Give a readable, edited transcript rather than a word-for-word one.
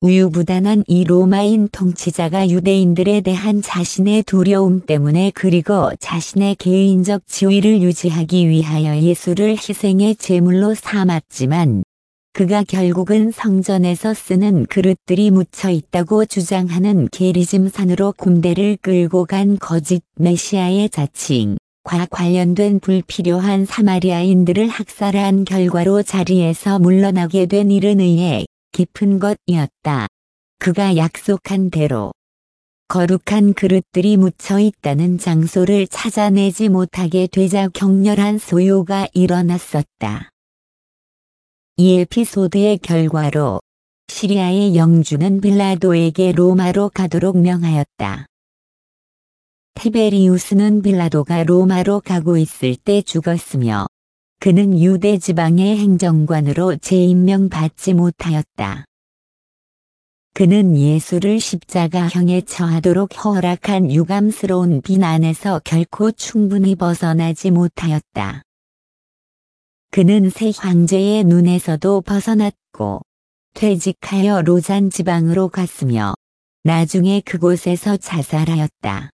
우유부단한 이 로마인 통치자가 유대인들에 대한 자신의 두려움 때문에 그리고 자신의 개인적 지위를 유지하기 위하여 예수를 희생의 제물로 삼았지만 그가 결국은 성전에서 쓰는 그릇들이 묻혀 있다고 주장하는 게리즘산으로 군대를 끌고 간 거짓 메시아의 자칭과 관련된 불필요한 사마리아인들을 학살한 결과로 자리에서 물러나게 된 일은 의에 깊은 것이었다. 그가 약속한 대로 거룩한 그릇들이 묻혀 있다는 장소를 찾아내지 못하게 되자 격렬한 소요가 일어났었다. 이 에피소드의 결과로 시리아의 영주는 빌라도에게 로마로 가도록 명하였다. 티베리우스는 빌라도가 로마로 가고 있을 때 죽었으며 그는 유대 지방의 행정관으로 재임명받지 못하였다. 그는 예수를 십자가형에 처하도록 허락한 유감스러운 비난에서 결코 충분히 벗어나지 못하였다. 그는 새 황제의 눈에서도 벗어났고 퇴직하여 로잔 지방으로 갔으며 나중에 그곳에서 자살하였다.